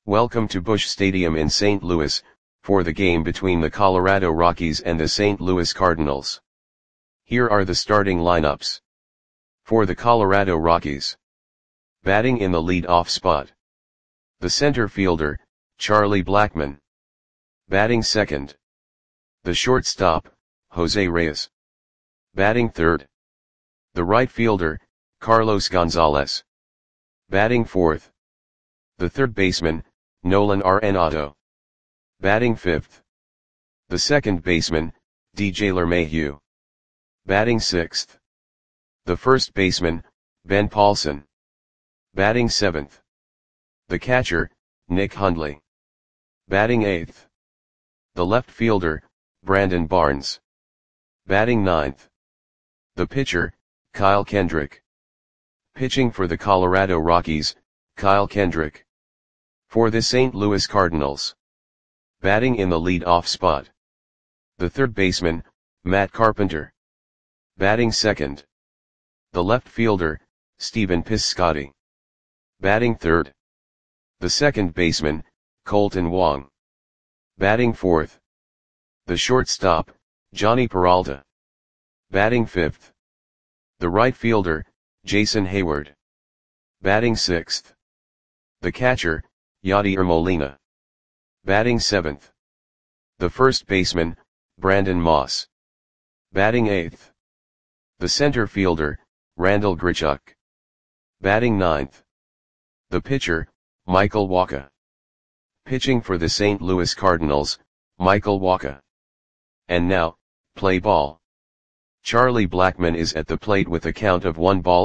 Welcome to Busch Stadium in St. Louis, for the game between the Colorado Rockies and the St. Louis Cardinals. Here are the starting lineups. For the Colorado Rockies. Batting in the lead-off spot. The center fielder, Charlie Blackmon. Batting second. The shortstop, Jose Reyes. Batting third. The right fielder, Carlos Gonzalez. Batting fourth. The third baseman, Nolan Arenado. Batting fifth. The second baseman, DJ LeMahieu. Batting sixth. The first baseman, Ben Paulson. Batting seventh. The catcher, Nick Hundley. Batting eighth. The left fielder, Brandon Barnes. Batting ninth. The pitcher, Kyle Kendrick. Pitching for the Colorado Rockies, Kyle Kendrick. For the St. Louis Cardinals. Batting in the lead-off spot. The third baseman, Matt Carpenter. Batting second. The left fielder, Stephen Piscotty. Batting third. The second baseman, Colton Wong. Batting fourth. The shortstop, Johnny Peralta. Batting fifth. The right fielder, Jason Hayward. Batting sixth. The catcher, Yadier Molina. Batting seventh. The first baseman, Brandon Moss. Batting eighth. The center fielder, Randall Grichuk. Batting ninth. The pitcher, Michael Wacha. Pitching for the St. Louis Cardinals, Michael Wacha. And now, play ball. Charlie Blackmon is at the plate with a count of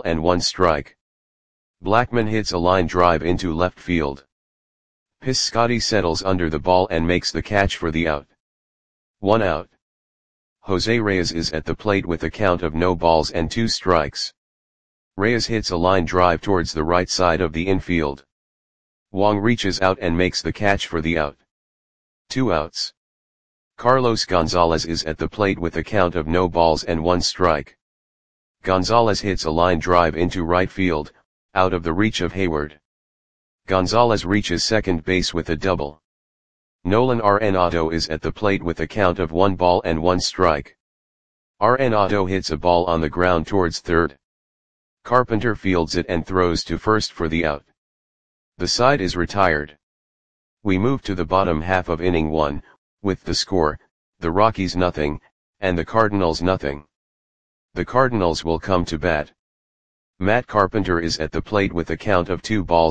1-1 Blackmon hits a line drive into left field. Piscotty settles under the ball and makes the catch for the out. 1 out. Jose Reyes is at the plate with a count of 0-2. Reyes hits a line drive towards the right side of the infield. Wong reaches out and makes the catch for the out. 2 outs. Carlos Gonzalez is at the plate with a count of 0-1. Gonzalez hits a line drive into right field, out of the reach of Hayward. Gonzalez reaches second base with a double. Nolan Arenado is at the plate with a count of 1-1. Arenado hits a ball on the ground towards third. Carpenter fields it and throws to first for the out. The side is retired. We move to the bottom half of inning 1, with the score, the Rockies 0, and the Cardinals 0. The Cardinals will come to bat. Matt Carpenter is at the plate with a count of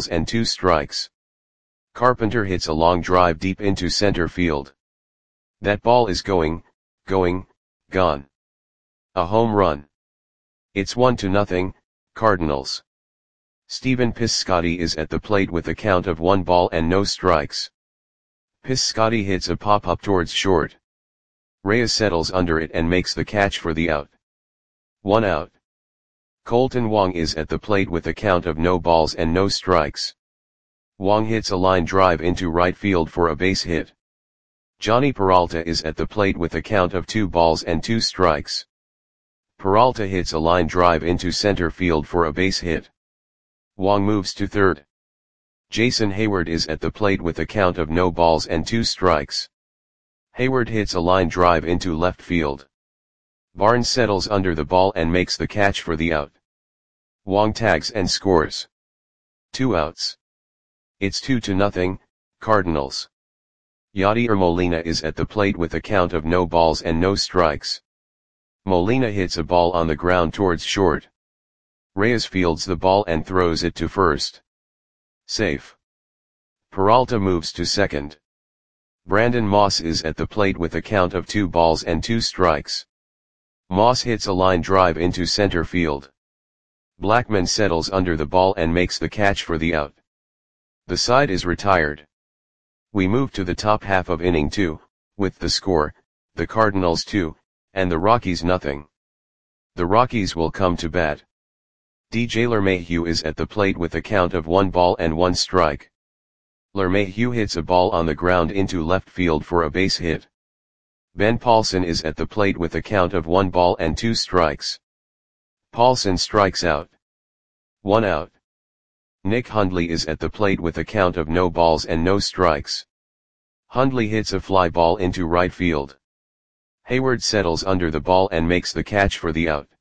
2-2. Carpenter hits a long drive deep into center field. That ball is gone. A home run. It's 1-0, Cardinals. Stephen Piscotty is at the plate with a count of 1-0. Piscotty hits a pop-up towards short. Reyes settles under it and makes the catch for the out. 1 out. Colton Wong is at the plate with a count of 0-0. Wong hits a line drive into right field for a base hit. Johnny Peralta is at the plate with a count of 2-2. Peralta hits a line drive into center field for a base hit. Wong moves to third. Jason Hayward is at the plate with a count of 0-2. Hayward hits a line drive into left field. Barnes settles under the ball and makes the catch for the out. Wong tags and scores. 2 outs. It's 2-0, Cardinals. Yadier Molina is at the plate with a count of 0-0. Molina hits a ball on the ground towards short. Reyes fields the ball and throws it to first. Safe. Peralta moves to second. Brandon Moss is at the plate with a count of 2-2. Moss hits a line drive into center field. Blackmon settles under the ball and makes the catch for the out. The side is retired. We move to the top half of inning 2, with the score, the Cardinals 2, and the Rockies 0. The Rockies will come to bat. DJ LeMahieu is at the plate with a count of 1-1. LeMahieu hits a ball on the ground into left field for a base hit. Ben Paulson is at the plate with a count of 1-2. Paulson strikes out. 1 out. Nick Hundley is at the plate with a count of no balls and no strikes. Hundley hits a fly ball into right field. Hayward settles under the ball and makes the catch for the out.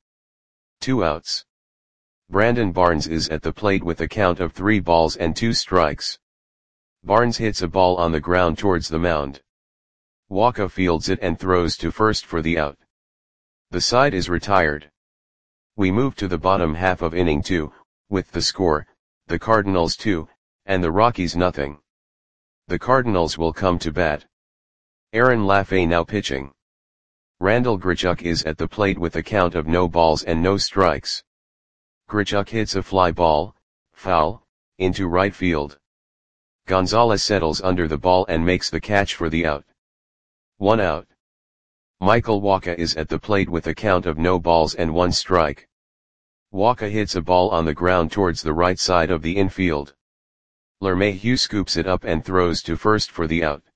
2 outs. Brandon Barnes is at the plate with a count of 3 balls and 2 strikes. Barnes hits a ball on the ground towards the mound. Wacha fields it and throws to first for the out. The side is retired. We move to the bottom half of inning 2, with the score, the Cardinals 2, and the Rockies nothing. The Cardinals will come to bat. Aaron Lafay now pitching. Randal Grichuk is at the plate with a count of no balls and no strikes. Grichuk hits a fly ball, foul, into right field. Gonzalez settles under the ball and makes the catch for the out. 1 out. Michael Wacha is at the plate with a count of no balls and 1 strike. Wacha hits a ball on the ground towards the right side of the infield. LeMahieu scoops it up and throws to first for the out.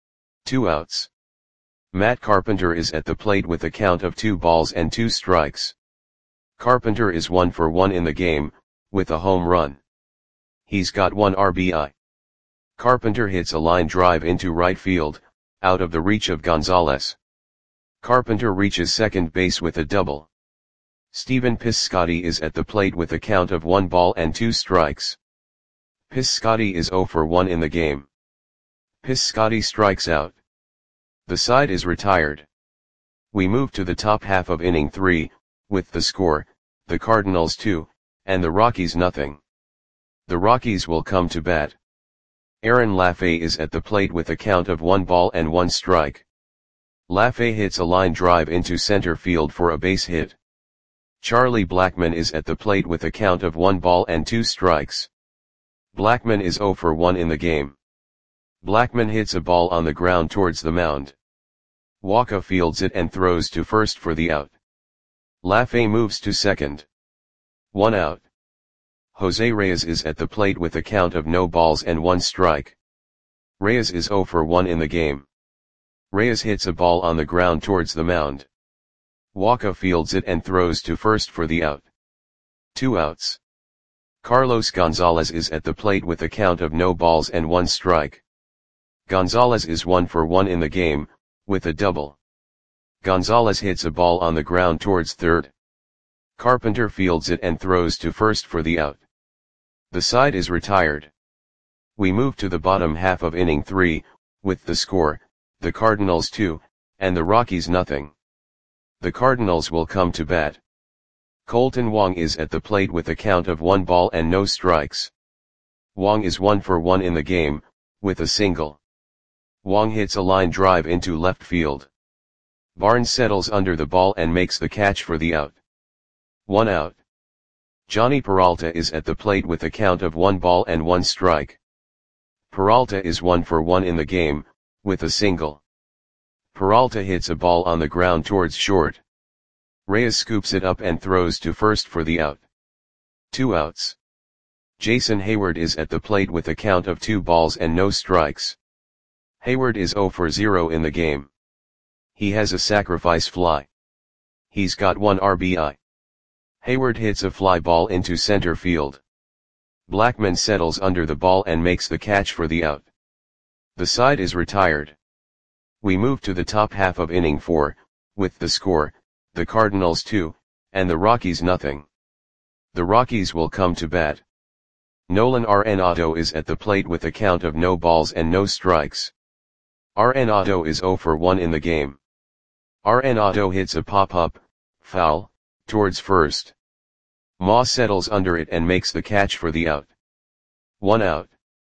2 outs. Matt Carpenter is at the plate with a count of 2 balls and 2 strikes. Carpenter is 1 for 1 in the game, with a home run. He's got 1 RBI. Carpenter hits a line drive into right field, out of the reach of Gonzalez. Carpenter reaches second base with a double. Stephen Piscotty is at the plate with a count of 1 ball and 2 strikes. Piscotty is 0 for 1 in the game. Piscotty strikes out. The side is retired. We move to the top half of inning 3, with the score, the Cardinals 2, and the Rockies nothing. The Rockies will come to bat. Aaron Lafay is at the plate with a count of 1 ball and 1 strike. Lafay hits a line drive into center field for a base hit. Charlie Blackmon is at the plate with a count of 1 ball and 2 strikes. Blackmon is 0 for 1 in the game. Blackmon hits a ball on the ground towards the mound. Wacha fields it and throws to first for the out. Lafay moves to second. 1 out. Jose Reyes is at the plate with a count of no balls and 1 strike. Reyes is 0 for 1 in the game. Reyes hits a ball on the ground towards the mound. Wacha fields it and throws to first for the out. 2 outs. Carlos Gonzalez is at the plate with a count of no balls and 1 strike. Gonzalez is 1 for 1 in the game, with a double. Gonzalez hits a ball on the ground towards third. Carpenter fields it and throws to first for the out. The side is retired. We move to the bottom half of inning 3, with the score, the Cardinals 2, and the Rockies nothing. The Cardinals will come to bat. Colton Wong is at the plate with a count of 1 ball and no strikes. Wong is 1 for 1 in the game, with a single. Wong hits a line drive into left field. Barnes settles under the ball and makes the catch for the out. 1 out. Johnny Peralta is at the plate with a count of 1 ball and 1 strike. Peralta is 1 for 1 in the game, with a single. Peralta hits a ball on the ground towards short. Reyes scoops it up and throws to first for the out. 2 outs. Jason Hayward is at the plate with a count of 2 balls and no strikes. Hayward is 0 for 0 in the game. He has a sacrifice fly. He's got 1 RBI. Hayward hits a fly ball into center field. Blackmon settles under the ball and makes the catch for the out. The side is retired. We move to the top half of inning 4, with the score, the Cardinals 2, and the Rockies nothing. The Rockies will come to bat. Nolan Arenado is at the plate with a count of no balls and no strikes. Arenado is 0 for 1 in the game. Arenado hits a pop-up, foul, towards first. Ma settles under it and makes the catch for the out. 1 out.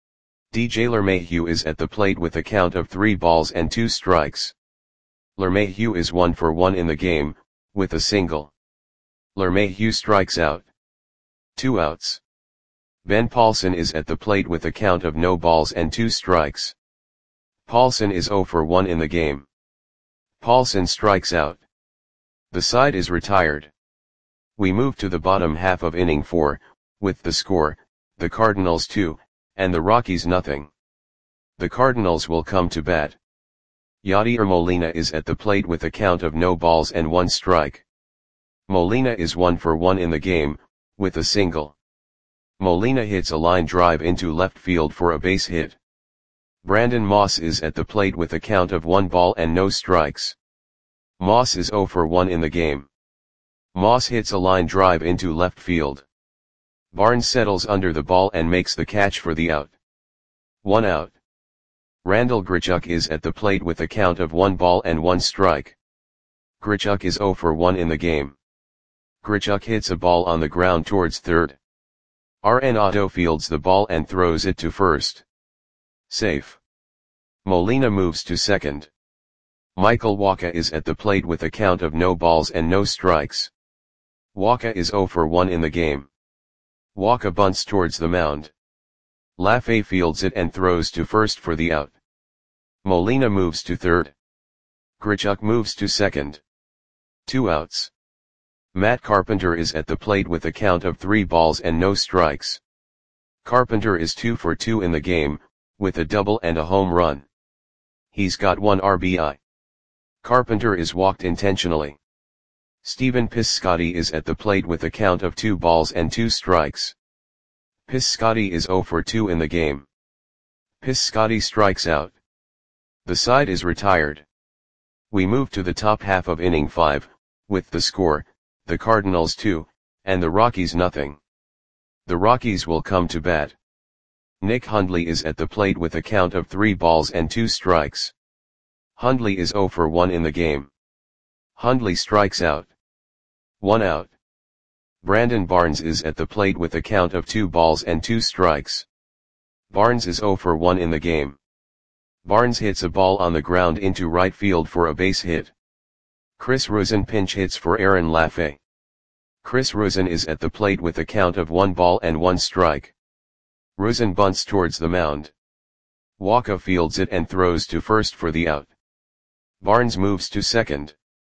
DJ LeMahieu is at the plate with a count of 3 balls and 2 strikes. LeMahieu is 1 for 1 in the game, with a single. LeMahieu strikes out. 2 outs. Ben Paulson is at the plate with a count of no balls and 2 strikes. Paulson is 0 for 1 in the game. Paulson strikes out. The side is retired. We move to the bottom half of inning 4, with the score, the Cardinals 2, and the Rockies nothing. The Cardinals will come to bat. Yadier Molina is at the plate with a count of no balls and 1 strike. Molina is 1 for 1 in the game, with a single. Molina hits a line drive into left field for a base hit. Brandon Moss is at the plate with a count of 1 ball and no strikes. Moss is 0 for 1 in the game. Moss hits a line drive into left field. Barnes settles under the ball and makes the catch for the out. 1 out. Randal Grichuk is at the plate with a count of 1 ball and 1 strike. Grichuk is 0 for 1 in the game. Grichuk hits a ball on the ground towards third. Arenado fields the ball and throws it to first. Safe. Molina moves to second. Michael Wacha is at the plate with a count of no balls and no strikes. Wacha is 0 for 1 in the game. Wacha bunts towards the mound. Lafay fields it and throws to first for the out. Molina moves to third. Grichuk moves to second. 2 outs. Matt Carpenter is at the plate with a count of 3 balls and no strikes. Carpenter is 2 for 2 in the game, with a double and a home run. He's got 1 RBI. Carpenter is walked intentionally. Stephen Piscotty is at the plate with a count of 2 balls and 2 strikes. Piscotty is 0 for 2 in the game. Piscotty strikes out. The side is retired. We move to the top half of inning 5, with the score, the Cardinals 2, and the Rockies nothing. The Rockies will come to bat. Nick Hundley is at the plate with a count of 3 balls and 2 strikes. Hundley is 0 for 1 in the game. Hundley strikes out. 1 out. Brandon Barnes is at the plate with a count of 2 balls and 2 strikes. Barnes is 0 for 1 in the game. Barnes hits a ball on the ground into right field for a base hit. Chris Rusin pinch hits for Aaron Lafay. Chris Rusin is at the plate with a count of 1 ball and 1 strike. Rusin bunts towards the mound. Wacha fields it and throws to first for the out. Barnes moves to second.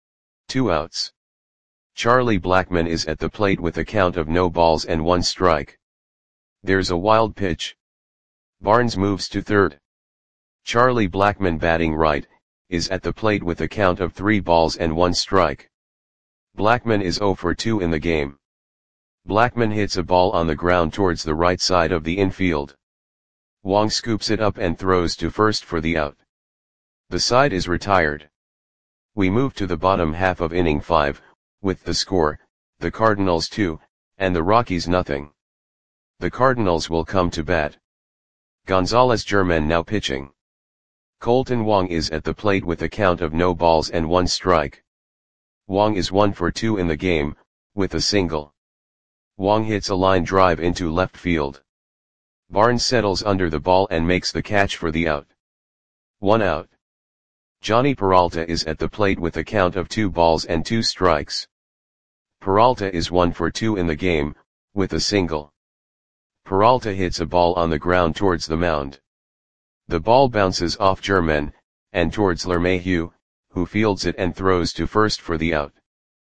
2 outs. Charlie Blackmon is at the plate with a count of no balls and 1 strike. There's a wild pitch. Barnes moves to third. Charlie Blackmon, batting right, is at the plate with a count of 3 balls and 1 strike. Blackmon is 0 for 2 in the game. Blackmon hits a ball on the ground towards the right side of the infield. Wong scoops it up and throws to first for the out. The side is retired. We move to the bottom half of inning 5, with the score, the Cardinals 2, and the Rockies nothing. The Cardinals will come to bat. Gonzalez German now pitching. Colton Wong is at the plate with a count of no balls and 1 strike. Wong is 1 for 2 in the game, with a single. Wong hits a line drive into left field. Barnes settles under the ball and makes the catch for the out. 1 out. Johnny Peralta is at the plate with a count of 2 balls and 2 strikes. Peralta is 1 for 2 in the game, with a single. Peralta hits a ball on the ground towards the mound. The ball bounces off German, and towards LeMahieu, who fields it and throws to first for the out.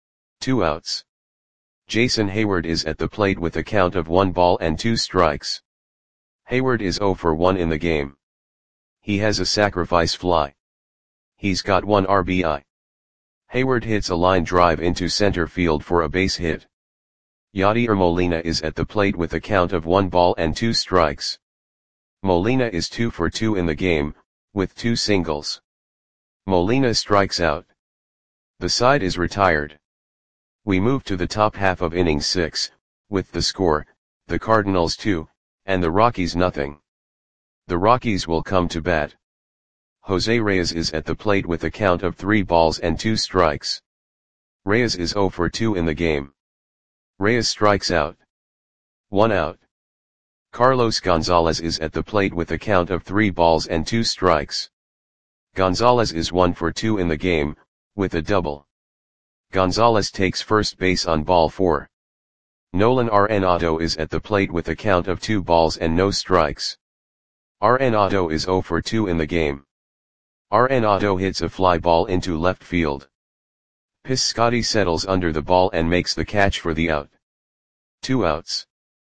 2 outs. Jason Hayward is at the plate with a count of 1 ball and 2 strikes. Hayward is 0 for 1 in the game. He has a sacrifice fly. He's got 1 RBI. Hayward hits a line drive into center field for a base hit. Yadier Molina is at the plate with a count of 1 ball and 2 strikes. Molina is 2 for 2 in the game, with 2 singles. Molina strikes out. The side is retired. We move to the top half of inning 6, with the score, the Cardinals 2, and the Rockies nothing. The Rockies will come to bat. Jose Reyes is at the plate with a count of 3 balls and 2 strikes. Reyes is 0 for 2 in the game. Reyes strikes out. 1 out. Carlos Gonzalez is at the plate with a count of 3 balls and 2 strikes. Gonzalez is 1 for 2 in the game, with a double. Gonzalez takes first base on ball 4. Nolan Arenado is at the plate with a count of 2 balls and no strikes. Arenado is 0 for 2 in the game. Arenado hits a fly ball into left field. Piscotty settles under the ball and makes the catch for the out. 2 outs.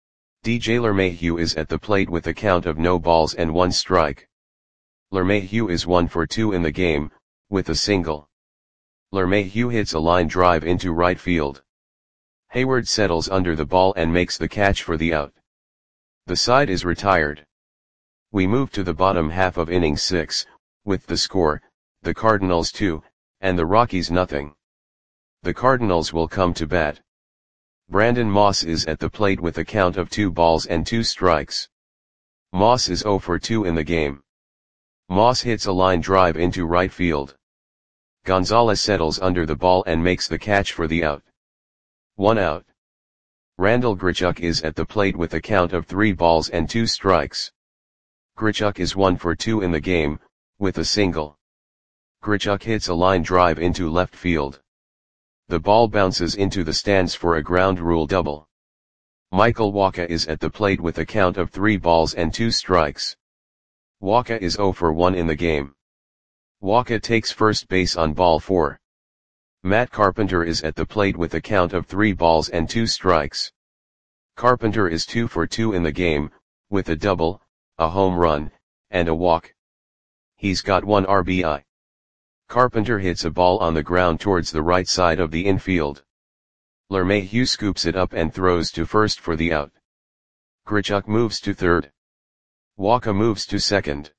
DJ LeMahieu is at the plate with a count of no balls and 1 strike. LeMahieu is 1 for 2 in the game, with a single. LeMahieu hits a line drive into right field. Hayward settles under the ball and makes the catch for the out. The side is retired. We move to the bottom half of inning 6, with the score, the Cardinals 2, and the Rockies nothing. The Cardinals will come to bat. Brandon Moss is at the plate with a count of 2 balls and 2 strikes. Moss is 0 for 2 in the game. Moss hits a line drive into right field. Gonzalez settles under the ball and makes the catch for the out. 1 out. Randal Grichuk is at the plate with a count of 3 balls and 2 strikes. Grichuk is 1 for 2 in the game, with a single. Grichuk hits a line drive into left field. The ball bounces into the stands for a ground rule double. Michael Wacha is at the plate with a count of 3 balls and 2 strikes. Wacha is 0 for 1 in the game. Wacha takes first base on ball 4. Matt Carpenter is at the plate with a count of 3 balls and 2 strikes. Carpenter is 2 for 2 in the game, with a double, a home run, and a walk. He's got 1 RBI. Carpenter hits a ball on the ground towards the right side of the infield. LeMahieu scoops it up and throws to first for the out. Grichuk moves to third. Wacha moves to second.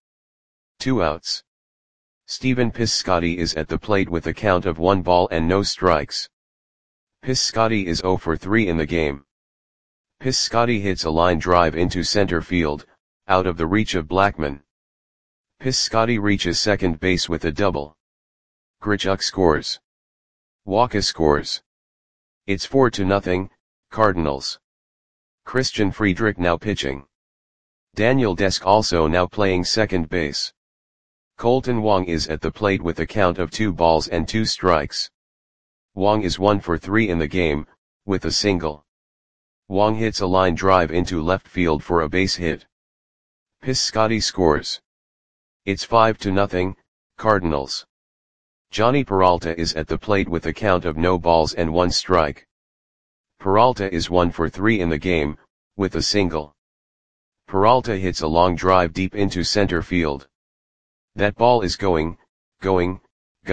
2 outs. Stephen Piscotty is at the plate with a count of 1 ball and no strikes. Piscotty is 0 for 3 in the game. Piscotty hits a line drive into center field, out of the reach of Blackmon. Piscotty reaches second base with a double. Grichuk scores. Wacha scores. It's 4-0, Cardinals. Christian Friedrich now pitching. Daniel Desk also now playing second base. Colton Wong is at the plate with a count of 2 balls and 2 strikes. Wong is 1 for 3 in the game, with a single. Wong hits a line drive into left field for a base hit. Piscotty scores. It's 5-0, Cardinals. Johnny Peralta is at the plate with a count of no balls and 1 strike. Peralta is 1 for 3 in the game, with a single. Peralta hits a long drive deep into center field. That ball is going, gone.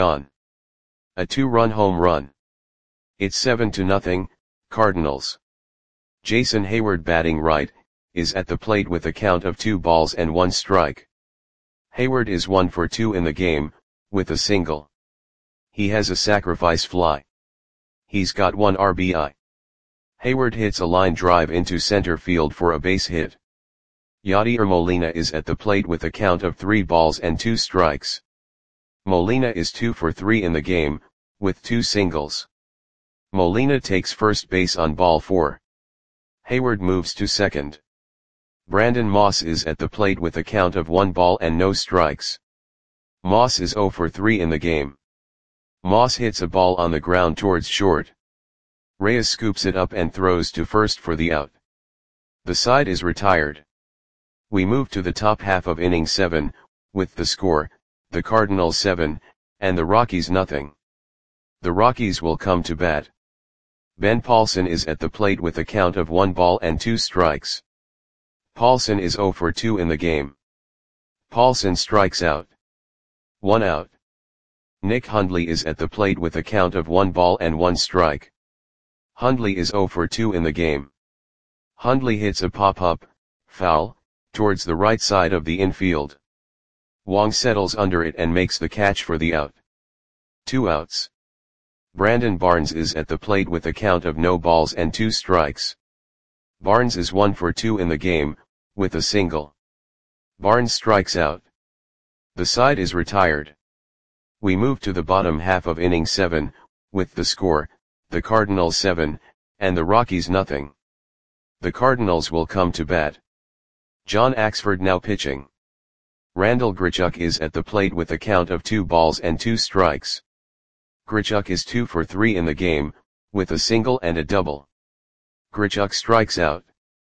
A 2-run home run. It's 7-0, Cardinals. Jason Hayward batting right, is at the plate with a count of 2 balls and 1 strike. Hayward is 1 for 2 in the game, with a single. He has a sacrifice fly. He's got 1 RBI. Hayward hits a line drive into center field for a base hit. Yadier Molina is at the plate with a count of 3 balls and 2 strikes. Molina is 2 for 3 in the game, with 2 singles. Molina takes first base on ball 4. Hayward moves to second. Brandon Moss is at the plate with a count of 1 ball and no strikes. Moss is 0 for 3 in the game. Moss hits a ball on the ground towards short. Reyes scoops it up and throws to first for the out. The side is retired. We move to the top half of inning 7, with the score, the Cardinals 7, and the Rockies nothing. The Rockies will come to bat. Ben Paulson is at the plate with a count of 1 ball and 2 strikes. Paulson is 0 for 2 in the game. Paulson strikes out. 1 out. Nick Hundley is at the plate with a count of 1 ball and 1 strike. Hundley is 0 for 2 in the game. Hundley hits a pop-up, foul, towards the right side of the infield. Wong settles under it and makes the catch for the out. 2 outs. Brandon Barnes is at the plate with a count of no balls and 2 strikes. Barnes is 1 for 2 in the game, with a single. Barnes strikes out. The side is retired. We move to the bottom half of inning 7, with the score, the Cardinals 7, and the Rockies nothing. The Cardinals will come to bat. John Axford now pitching. Randal Grichuk is at the plate with a count of 2 balls and 2 strikes. Grichuk is 2 for 3 in the game, with a single and a double. Grichuk strikes out.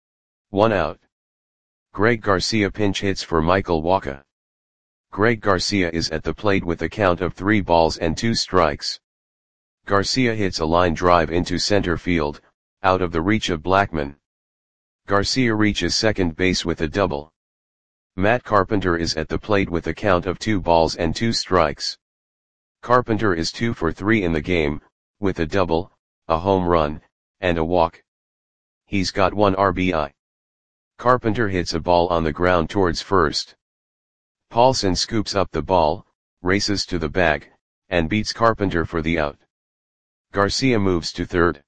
1 out. Greg Garcia pinch hits for Michael Wacha. Greg Garcia is at the plate with a count of 3 balls and 2 strikes. Garcia hits a line drive into center field, out of the reach of Blackmon. Garcia reaches second base with a double. Matt Carpenter is at the plate with a count of 2 balls and 2 strikes. Carpenter is 2 for 3 in the game, with a double, a home run, and a walk. He's got 1 RBI. Carpenter hits a ball on the ground towards first. Paulson scoops up the ball, races to the bag, and beats Carpenter for the out. Garcia moves to third.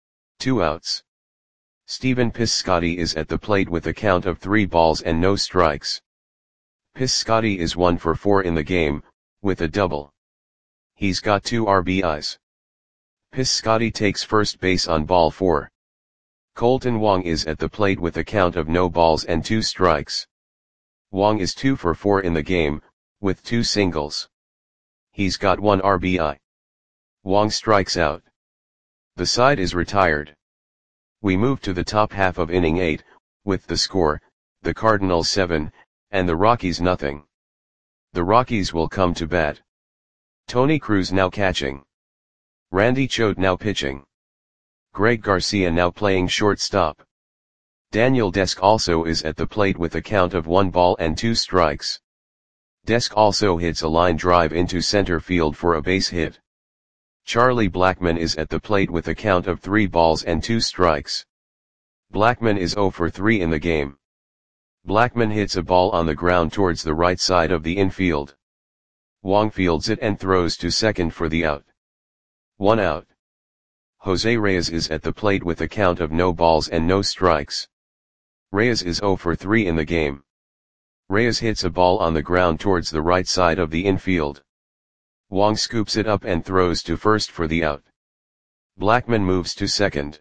2 outs. Steven Piscotty is at the plate with a count of 3 balls and no strikes. Piscotty is 1 for 4 in the game, with a double. He's got 2 RBIs. Piscotty takes first base on ball 4. Colton Wong is at the plate with a count of no balls and 2 strikes. Wong is 2 for 4 in the game, with 2 singles. He's got 1 RBI. Wong strikes out. The side is retired. We move to the top half of inning 8, with the score, the Cardinals 7, and the Rockies nothing. The Rockies will come to bat. Tony Cruz now catching. Randy Choate now pitching. Greg Garcia now playing shortstop. Daniel Desk also is at the plate with a count of 1 ball and 2 strikes. Desk also hits a line drive into center field for a base hit. Charlie Blackmon is at the plate with a count of 3 balls and 2 strikes. Blackmon is 0 for 3 in the game. Blackmon hits a ball on the ground towards the right side of the infield. Wong fields it and throws to second for the out. 1 out. Jose Reyes is at the plate with a count of no balls and no strikes. Reyes is 0 for 3 in the game. Reyes hits a ball on the ground towards the right side of the infield. Wong scoops it up and throws to first for the out. Blackmon moves to second.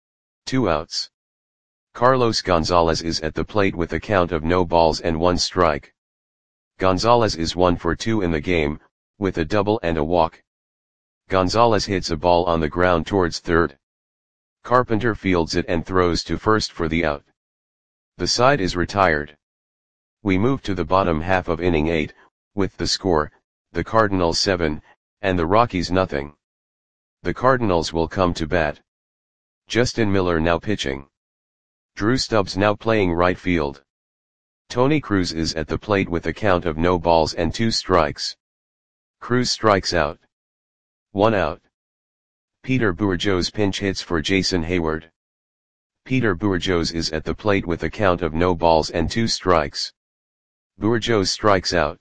2 outs. Carlos Gonzalez is at the plate with a count of no balls and 1 strike. Gonzalez is 1 for 2 in the game, with a double and a walk. Gonzalez hits a ball on the ground towards third. Carpenter fields it and throws to first for the out. The side is retired. We move to the bottom half of inning 8, with the score, the Cardinals 7, and the Rockies nothing. The Cardinals will come to bat. Justin Miller now pitching. Drew Stubbs now playing right field. Tony Cruz is at the plate with a count of no balls and 2 strikes. Cruz strikes out. 1 out. Peter Bourjos pinch hits for Jason Hayward. Peter Bourjos is at the plate with a count of no balls and 2 strikes. Bourjos strikes out.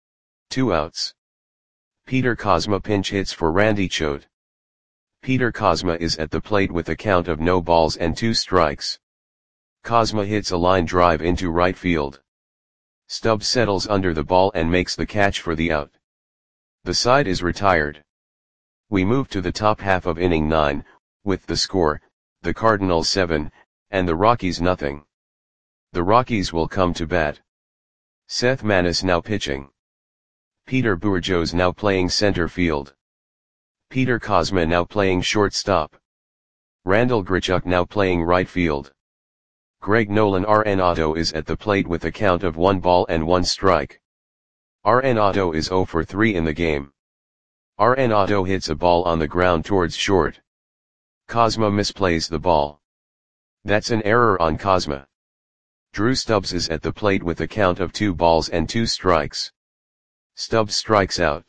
2 outs. Peter Kozma pinch hits for Randy Choate. Peter Kozma is at the plate with a count of no balls and 2 strikes. Kozma hits a line drive into right field. Stubbs settles under the ball and makes the catch for the out. The side is retired. We move to the top half of inning 9, with the score, the Cardinals 7, and the Rockies nothing. The Rockies will come to bat. Seth Manis now pitching. Peter Bourjos now playing center field. Peter Kozma now playing shortstop. Randall Grichuk now playing right field. Greg Nolan Arenado is at the plate with a count of 1 ball and 1 strike. Arenado is 0 for 3 in the game. Arenado hits a ball on the ground towards short. Kozma misplays the ball. That's an error on Kozma. Drew Stubbs is at the plate with a count of 2 balls and 2 strikes. Stubbs strikes out.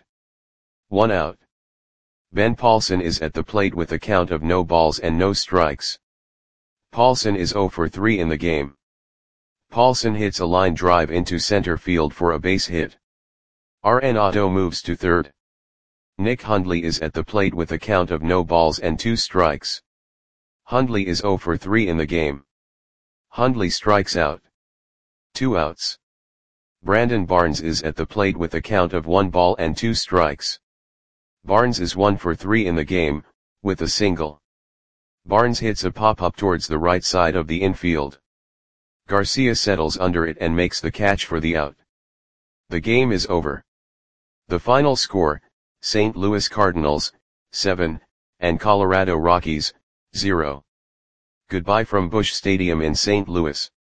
1 out. Ben Paulson is at the plate with a count of no balls and no strikes. Paulson is 0 for 3 in the game. Paulson hits a line drive into center field for a base hit. Arenado moves to third. Nick Hundley is at the plate with a count of no balls and 2 strikes. Hundley is 0 for 3 in the game. Hundley strikes out. 2 outs. Brandon Barnes is at the plate with a count of 1 ball and 2 strikes. Barnes is 1 for 3 in the game, with a single. Barnes hits a pop-up towards the right side of the infield. Garcia settles under it and makes the catch for the out. The game is over. The final score, St. Louis Cardinals, 7, and Colorado Rockies, 0. Goodbye from Busch Stadium in St. Louis.